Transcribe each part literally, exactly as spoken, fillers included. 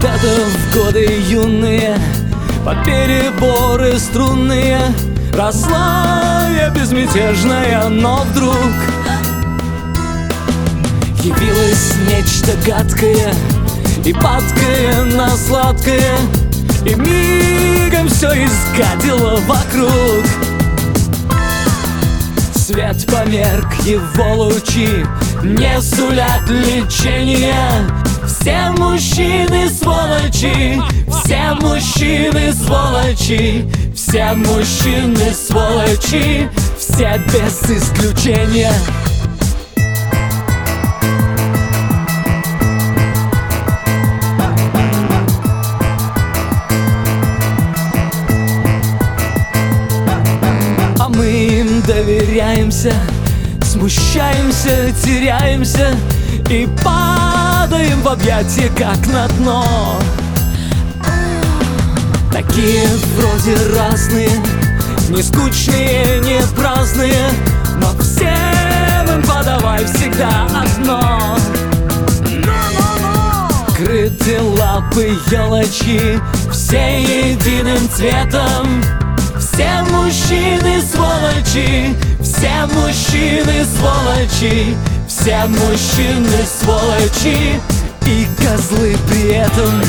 когда-то в годы юные, под переборы струнные, росла я безмятежная, но вдруг явилось нечто гадкое и падкое на сладкое, и мигом все изгадило вокруг. Свет померк, его лучи не сулят лечения. Все мужчины сволочи, все мужчины сволочи, все мужчины сволочи, все без исключения. А мы им доверяемся, смущаемся, теряемся и падаем в объятия, как на дно. Такие вроде разные, не скучные, не праздные, но всем им подавай всегда одно. Крыты лапы елочи, все единым цветом. Все мужчины сволочи, все мужчины сволочи, все мужчины сволочи и козлы при этом.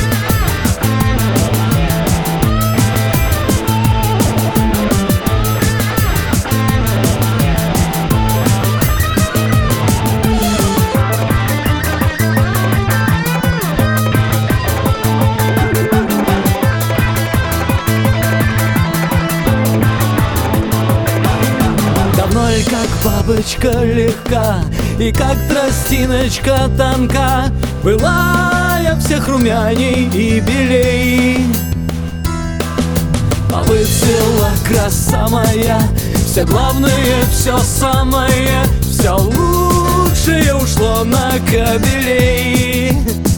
Как бабочка легка и как тростиночка тонка, была я всех румяней и белей. А выцвела краса моя, все главное, все самое, все лучшее ушло на кобелей.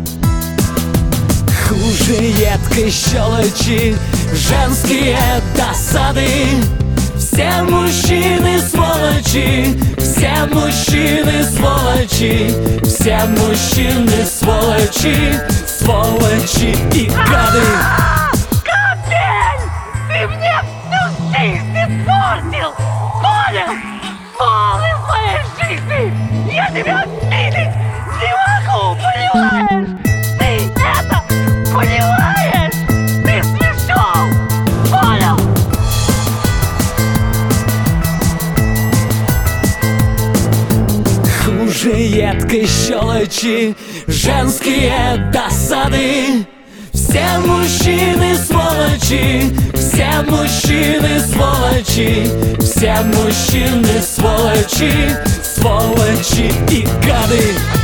Хуже едкой щелочи, женские досады. Все мужчины сволочи, все мужчины сволочи, все мужчины сволочи, сволочи и гады. Капель! Ты мне всю жизнь испортил! Понял? Пол из моей жизни! Я тебя видеть не могу, понимаешь? Ты это понимаешь? Ты смешон! Понял? Хуже едкой щелочи, женские досады. Все мужчины сволочи, все мужчины сволочи, все мужчины сволочи, сволочи и гады.